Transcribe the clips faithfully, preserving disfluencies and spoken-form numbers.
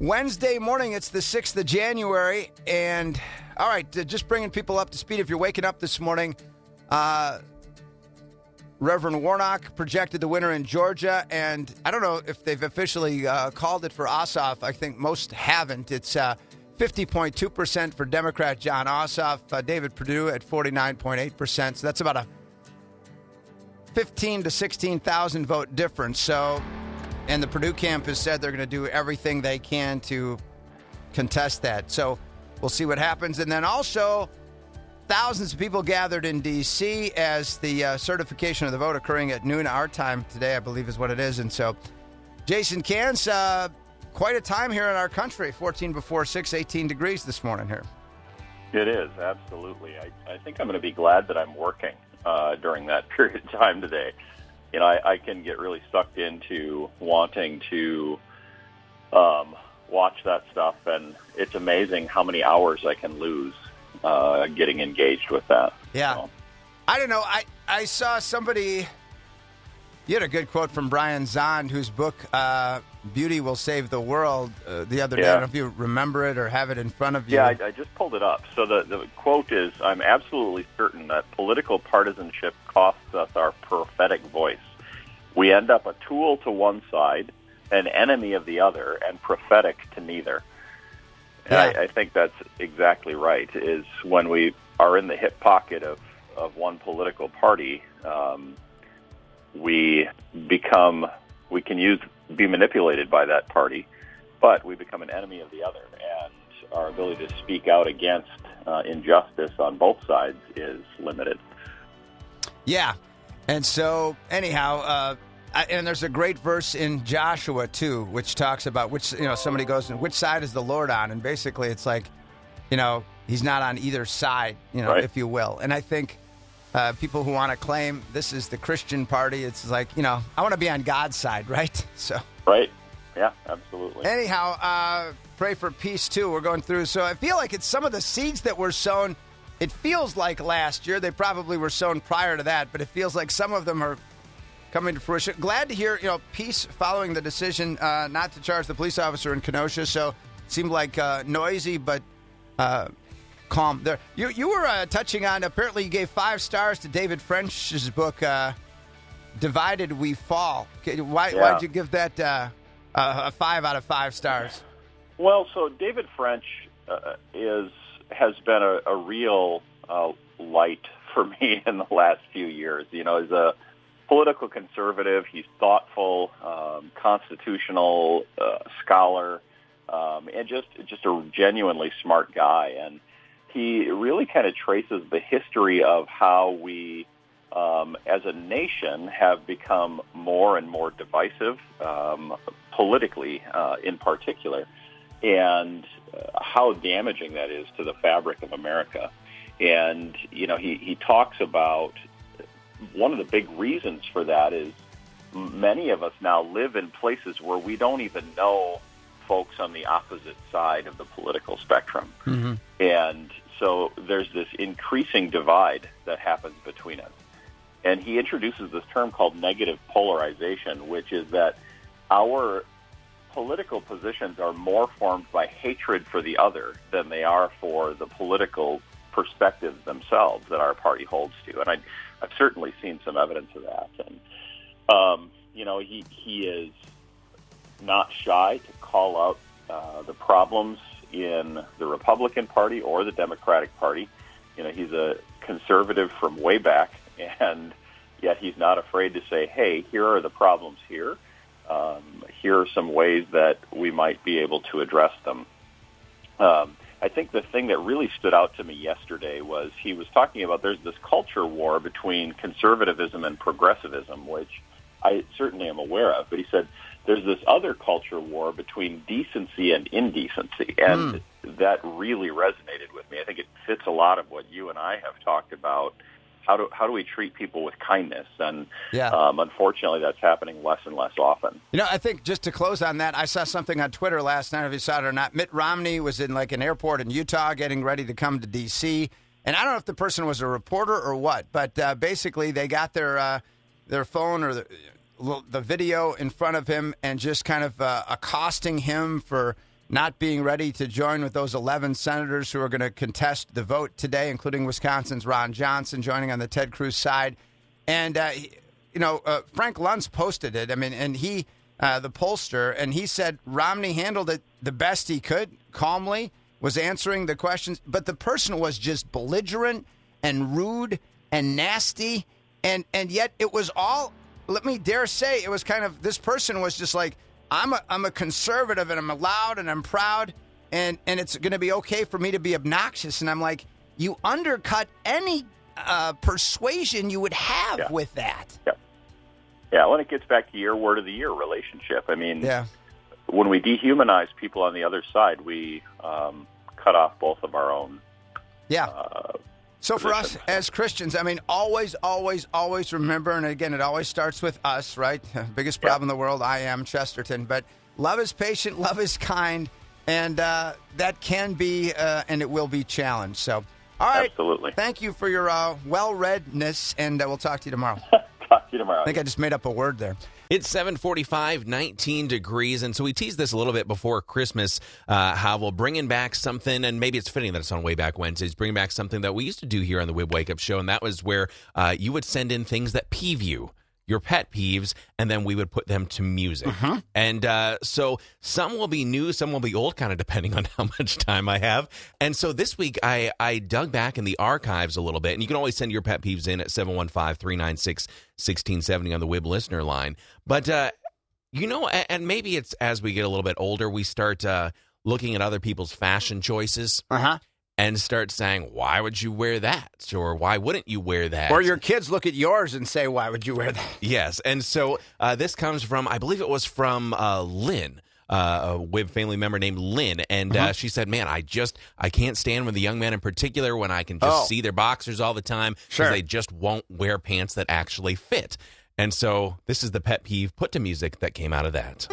Wednesday morning, it's the sixth of January, and all right, just bringing people up to speed. If you're waking up this morning, uh, Reverend Warnock projected the winner in Georgia, and I don't know if they've officially uh, called it for Ossoff. I think most haven't. It's uh, fifty point two percent for Democrat Jon Ossoff, uh, David Perdue at forty-nine point eight percent, so that's about a fifteen to sixteen thousand vote difference. So, and the Perdue camp has said they're going to do everything they can to contest that. So we'll see what happens. And then also, thousands of people gathered in D C as the uh, certification of the vote occurring at noon our time today, I believe is what it is. And so, Jason Cans, uh, quite a time here in our country. fourteen before six, eighteen degrees this morning here. It is, absolutely. I, I think I'm going to be glad that I'm working uh, during that period of time today. You know, I, I can get really sucked into wanting to um, watch that stuff, and it's amazing how many hours I can lose uh, getting engaged with that. Yeah. So. I don't know. I, I saw somebody, you had a good quote from Brian Zahnd, whose book, uh, Beauty Will Save the World, uh, the other day. Yeah. I don't know if you remember it or have it in front of you. Yeah, I, I just pulled it up. So the, the quote is, I'm absolutely certain that political partisanship costs us our prophetic voice. We end up a tool to one side, an enemy of the other, and prophetic to neither. And Yeah. I, I think that's exactly right, is when we are in the hip pocket of, of one political party, um, we become, we can use, be manipulated by that party, but we become an enemy of the other. And our ability to speak out against uh, injustice on both sides is limited. Yeah. And so, anyhow, uh, I, and there's a great verse in Joshua, too, which talks about which, you know, somebody goes, which side is the Lord on? And basically it's like, you know, he's not on either side, you know, Right. if you will. And I think uh, people who want to claim this is the Christian party, it's like, you know, I want to be on God's side, right? So, Right? Yeah, absolutely. anyhow, uh, pray for peace, too. We're going through. So I feel like it's some of the seeds that were sown. It feels like last year. They probably were sown prior to that, but it feels like some of them are coming to fruition. Glad to hear, you know, peace following the decision uh, not to charge the police officer in Kenosha. So it seemed like uh, noisy, but uh, calm there. You you were uh, touching on, apparently you gave five stars to David French's book, uh, Divided We Fall. Okay, Why, Yeah. why'd you give that uh, a five out of five stars? Well, so David French uh, is has been a, a real uh, light for me in the last few years. You know, as a political conservative, he's thoughtful, um, constitutional uh, scholar, um, and just just a genuinely smart guy. And he really kind of traces the history of how we, um, as a nation, have become more and more divisive, um, politically uh, in particular, and uh, how damaging that is to the fabric of America. And, you know, he, he talks about one of the big reasons for that is many of us now live in places where we don't even know folks on the opposite side of the political spectrum. Mm-hmm. And so there's this increasing divide that happens between us. And he introduces this term called negative polarization, which is that our political positions are more formed by hatred for the other than they are for the political perspectives themselves that our party holds to. And I, I've certainly seen some evidence of that. And, um, you know, he, he is not shy to call out uh, the problems in the Republican Party or the Democratic Party. You know, he's a conservative from way back, and yet he's not afraid to say, hey, here are the problems here. Um, here are some ways that we might be able to address them. Um, I think the thing that really stood out to me yesterday was he was talking about there's this culture war between conservatism and progressivism, which I certainly am aware of. But he said there's this other culture war between decency and indecency, and mm. that really resonated with me. I think it fits a lot of what you and I have talked about. How do how do we treat people with kindness? And yeah. um, unfortunately, that's happening less and less often. You know, I think just to close on that, I saw something on Twitter last night, if you saw it or not. Mitt Romney was in like an airport in Utah getting ready to come to D C, and I don't know if the person was a reporter or what, but uh, basically they got their uh, their phone or the, the video in front of him and just kind of uh, accosting him for not being ready to join with those eleven senators who are going to contest the vote today, including Wisconsin's Ron Johnson joining on the Ted Cruz side. And, uh, you know, uh, Frank Luntz posted it. I mean, and he, uh, the pollster, and he said Romney handled it the best he could, calmly, was answering the questions. But the person was just belligerent and rude and nasty. And, and yet it was all, let me dare say, it was kind of, this person was just like, I'm a, I'm a conservative, and I'm loud, and I'm proud, and, and it's going to be okay for me to be obnoxious. And I'm like, you undercut any uh, persuasion you would have yeah. with that. Yeah. Yeah, when it gets back to your word of the year relationship, I mean, yeah. when we dehumanize people on the other side, we um, cut off both of our own. Yeah. Uh, So for us as Christians, I mean, always, always, always remember, and again, it always starts with us, right? Biggest problem yeah. in the world, I am Chesterton. But love is patient, love is kind, and uh, that can be uh, and it will be challenged. So, all right. Absolutely. Thank you for your uh, well-readness, and uh, we'll talk to you tomorrow. Talk to you tomorrow. I think I just made up a word there. It's seven forty-five, nineteen degrees, and so we teased this a little bit before Christmas, uh, how we're bringing back something, and maybe it's fitting that it's on Way Back Wednesdays, bringing back something that we used to do here on the Wib Wake Up Show, and that was where uh, you would send in things that peeve you, your pet peeves, and then we would put them to music. Uh-huh. And uh, so some will be new, some will be old, kind of depending on how much time I have. And so this week I, I dug back in the archives a little bit, and you can always send your pet peeves in at seven one five, three nine six, one six seven zero on the Wib listener line. But, uh, you know, and maybe it's as we get a little bit older, we start uh, looking at other people's fashion choices. Uh-huh. And start saying, why would you wear that? Or why wouldn't you wear that? Or your kids look at yours and say, why would you wear that? Yes. And so uh, this comes from, I believe it was from uh, Lynn, uh, a Wib family member named Lynn. And Uh-huh. uh, she said, man, I just, I can't stand with the young men in particular when I can just Oh. see their boxers all the time. Because Sure. they just won't wear pants that actually fit. And so this is the pet peeve put to music that came out of that.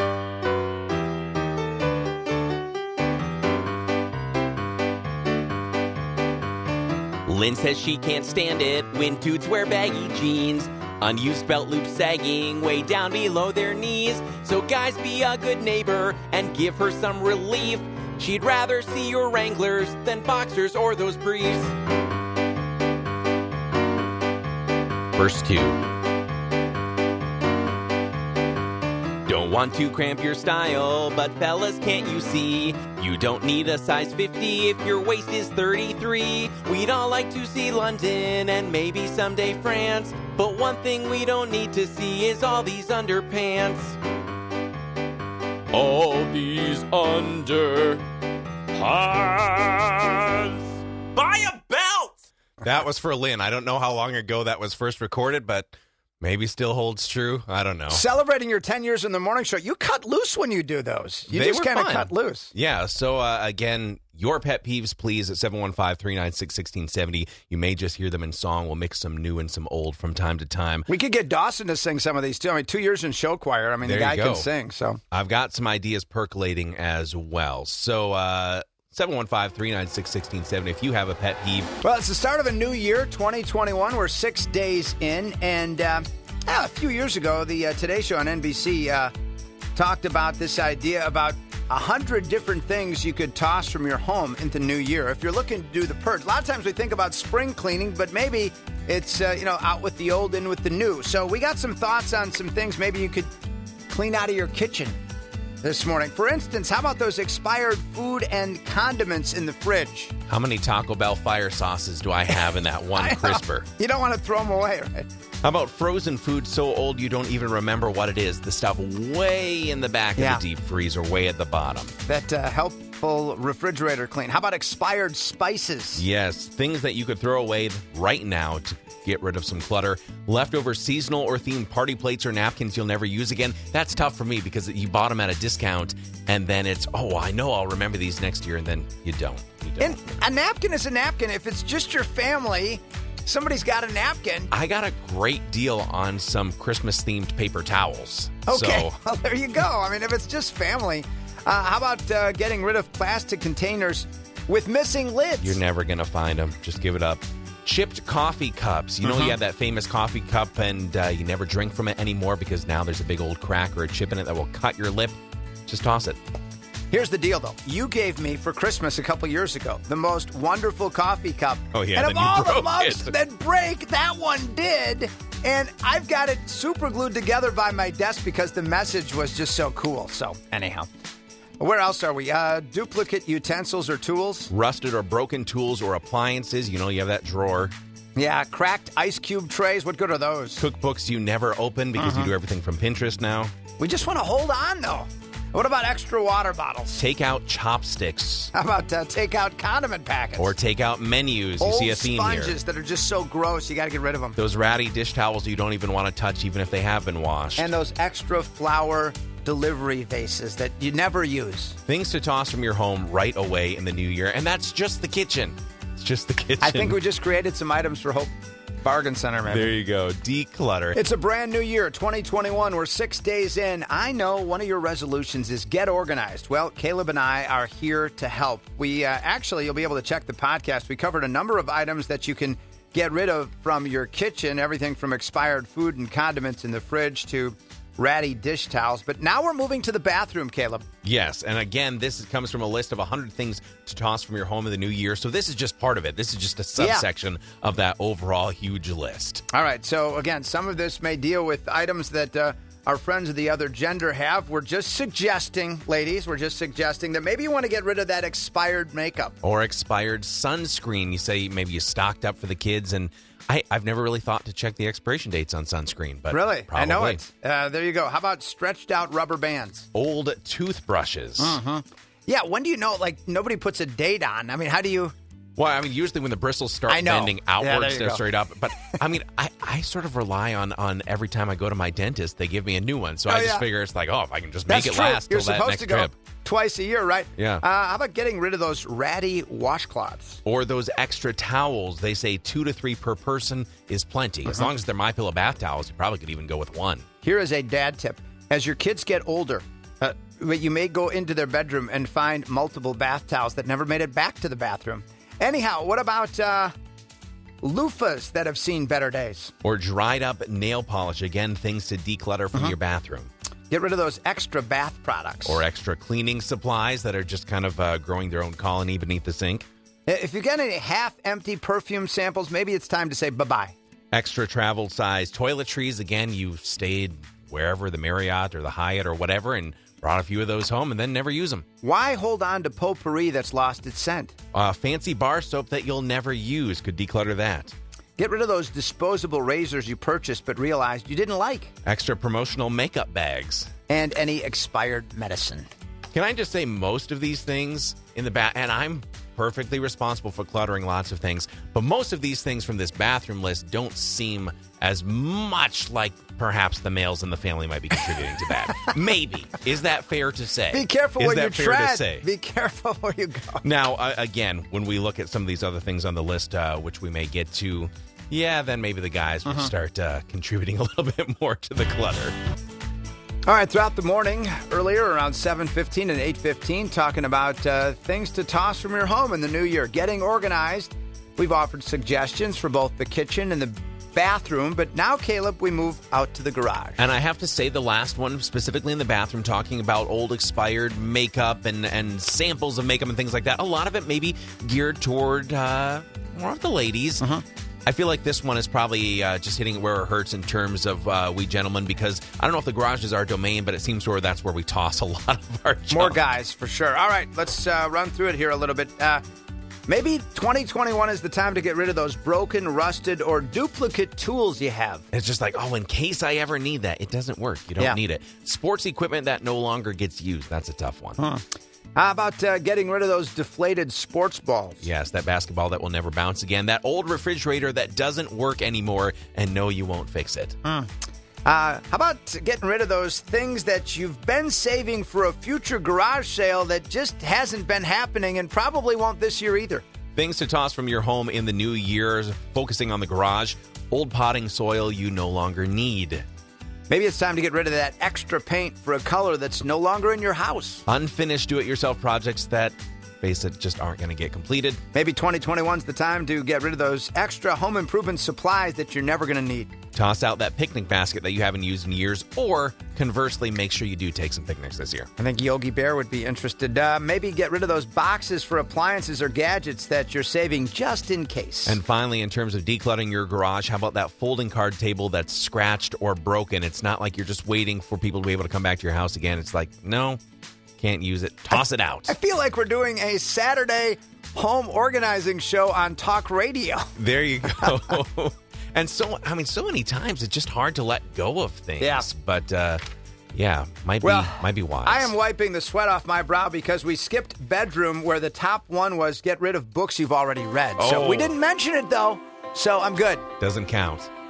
Lynn says she can't stand it when dudes wear baggy jeans, unused belt loops sagging way down below their knees. So guys, be a good neighbor and give her some relief. She'd rather see your Wranglers than boxers or those briefs. Verse two. Don't want to cramp your style, but fellas, can't you see? You don't need a size fifty if your waist is thirty-three. We'd all like to see London and maybe someday France, but one thing we don't need to see is all these underpants. All these underpants. Buy a belt! That was for Lynn. I don't know how long ago that was first recorded, but maybe still holds true. I don't know. Celebrating your ten years in the morning show, you cut loose when you do those. You They just were kind of fun. cut loose. Yeah, so uh, again, your pet peeves, please, at seven one five, three nine six, one six seven zero. You may just hear them in song. We'll mix some new and some old from time to time. We could get Dawson to sing some of these, too. I mean, two years in show choir. I mean, There the guy you can go. sing, so. I've got some ideas percolating as well. So, uh, seven one five, three nine six, one six seven zero if you have a pet peeve. Well, it's the start of a new year, twenty twenty-one. We're six days in, and uh, a few years ago, the uh, Today Show on N B C uh, talked about this idea about a hundred different things you could toss from your home into New Year. If you're looking to do the purge, a lot of times we think about spring cleaning, but maybe it's, uh, you know, out with the old, in with the new. So we got some thoughts on some things maybe you could clean out of your kitchen this morning. For instance, how about those expired food and condiments in the fridge? How many Taco Bell fire sauces do I have in that one I know. crisper? You don't want to throw them away, right? How about frozen food so old you don't even remember what it is? The stuff way in the back Yeah. of the deep freezer, way at the bottom. That uh, helpful refrigerator clean. How about expired spices? Yes, things that you could throw away right now to get rid of some clutter. Leftover seasonal or themed party plates or napkins you'll never use again. That's tough for me because you bought them at a discount and then it's, oh, I know I'll remember these next year, and then you don't. You don't. And a napkin is a napkin. If it's just your family, somebody's got a napkin. I got a great deal on some Christmas-themed paper towels. Okay, So, well, there you go. I mean, if it's just family, uh, how about uh, getting rid of plastic containers with missing lids? you're never going to find them. Just give it up. Chipped coffee cups. You know, Mhm. you have that famous coffee cup and uh, you never drink from it anymore because now there's a big old crack or a chip in it that will cut your lip. Just toss it. Here's the deal, though. You gave me for Christmas a couple years ago the most wonderful coffee cup. Oh, yeah, And then of you all the broke mugs it. that break, that one did. And I've got it super glued together by my desk because the message was just so cool. So, anyhow. Where else are we? Uh, duplicate utensils or tools? Rusted or broken tools or appliances. You know, you have that drawer. Yeah, cracked ice cube trays. What good are those? Cookbooks you never open because Uh-huh. you do everything from Pinterest now. We just want to hold on, though. What about extra water bottles? Take out chopsticks How about uh, take out condiment packets? or take out menus. You Old see a theme sponges here. that are just so gross, you got to get rid of them. Those ratty dish towels you don't even want to touch even if they have been washed. And those extra flour delivery vases that you never use. Things to toss from your home right away in the new year. And that's just the kitchen. It's just the kitchen. I think we just created some items for Hope Bargain Center, man. There you go. Declutter. It's a brand new year, twenty twenty-one. We're six days in. I know one of your resolutions is get organized. Well, Caleb and I are here to help. We uh, actually, you'll be able to check the podcast. We covered a number of items that you can get rid of from your kitchen, everything from expired food and condiments in the fridge to ratty dish towels. But now we're moving to the bathroom, Caleb. Yes, and again, this is, comes from a list of one hundred things to toss from your home in the new year. So this is just part of it. This is just a subsection of that overall huge list. All right. So, again, some of this may deal with items that uh, our friends of the other gender have. We're just suggesting, ladies, we're just suggesting that maybe you want to get rid of that expired makeup. Or expired sunscreen. You say maybe you stocked up for the kids, and I, I've never really thought to check the expiration dates on sunscreen. But Really? probably. I know it. Uh, there you go. How about stretched out rubber bands? Old toothbrushes. Yeah, when do you know, like, nobody puts a date on? I mean, how do you... Well, I mean, usually when the bristles start I know. bending Yeah, outward there you instead of go. straight up. But, I mean, I, I sort of rely on, on every time I go to my dentist, they give me a new one. So Oh, I just yeah. figure it's like, oh, if I can just make That's it true. last You're till that supposed next to go trip. twice a year, right? Yeah. Uh, how about getting rid of those ratty washcloths? Or those extra towels. They say two to three per person is plenty. Uh-huh. As long as they're MyPillow bath towels, you probably could even go with one. Here is a dad tip. As your kids get older, uh, you may go into their bedroom and find multiple bath towels that never made it back to the bathroom. Anyhow, what about uh, loofahs that have seen better days? Or dried up nail polish. Again, things to declutter from your bathroom. Get rid of those extra bath products. Or extra cleaning supplies that are just kind of uh, growing their own colony beneath the sink. If you get any half-empty perfume samples, maybe it's time to say bye-bye. Extra travel size toiletries. Again, you stayed wherever, the Marriott or the Hyatt or whatever, and brought a few of those home and then never use them. Why hold on to potpourri that's lost its scent? Uh, fancy bar soap that you'll never use. Could declutter that. Get rid of those disposable razors you purchased but realized you didn't like. Extra promotional makeup bags. And any expired medicine. Can I just say most of these things in the bath, and I'm perfectly responsible for cluttering lots of things, but most of these things from this bathroom list don't seem as much like perhaps the males in the family might be contributing to that. Maybe. Is that fair to say? Be careful Is where that you fair tread. to say? Be careful where you go. Now, uh, again, when we look at some of these other things on the list, uh, which we may get to, yeah, then maybe the guys will start uh, contributing a little bit more to the clutter. All right, throughout the morning, earlier around seven fifteen and eight fifteen, talking about uh, things to toss from your home in the new year, getting organized. We've offered suggestions for both the kitchen and the bathroom, but now, Caleb, we move out to the garage. And I have to say the last one, specifically in the bathroom, talking about old expired makeup and, and samples of makeup and things like that. A lot of it may be geared toward uh, more of the ladies. I feel like this one is probably uh, just hitting where it hurts in terms of uh, we gentlemen, because I don't know if the garage is our domain, but it seems sort of that's where we toss a lot of our junk. More guys, for sure. All right, let's uh, run through it here a little bit. Uh, maybe twenty twenty-one is the time to get rid of those broken, rusted, or duplicate tools you have. It's just like, oh, in case I ever need that. It doesn't work. You don't Yeah. need it. Sports equipment that no longer gets used. That's a tough one. How about uh, getting rid of those deflated sports balls? Yes, that basketball that will never bounce again. That old refrigerator that doesn't work anymore, and no, you won't fix it. Uh, how about getting rid of those things that you've been saving for a future garage sale that just hasn't been happening and probably won't this year either? Things to toss from your home in the new year, focusing on the garage. Old potting soil you no longer need. Maybe it's time to get rid of that extra paint for a color that's no longer in your house. Unfinished do-it-yourself projects that face it, just aren't going to get completed. Maybe twenty twenty-one's the time to get rid of those extra home improvement supplies that you're never going to need. Toss out that picnic basket that you haven't used in years, or conversely, make sure you do take some picnics this year. I think Yogi Bear would be interested. Uh, maybe get rid of those boxes for appliances or gadgets that you're saving just in case. And finally, in terms of decluttering your garage, how about that folding card table that's scratched or broken? It's not like you're just waiting for people to be able to come back to your house again. It's like, no, can't use it. Toss I, it out. I feel like we're doing a Saturday home organizing show on talk radio. There you go. And so, I mean, so many times it's just hard to let go of things. Yeah. But, uh, yeah, might well, be might be wise. I am wiping the sweat off my brow because we skipped bedroom, where the top one was get rid of books you've already read. Oh. So we didn't mention it, though. So I'm good. Doesn't count.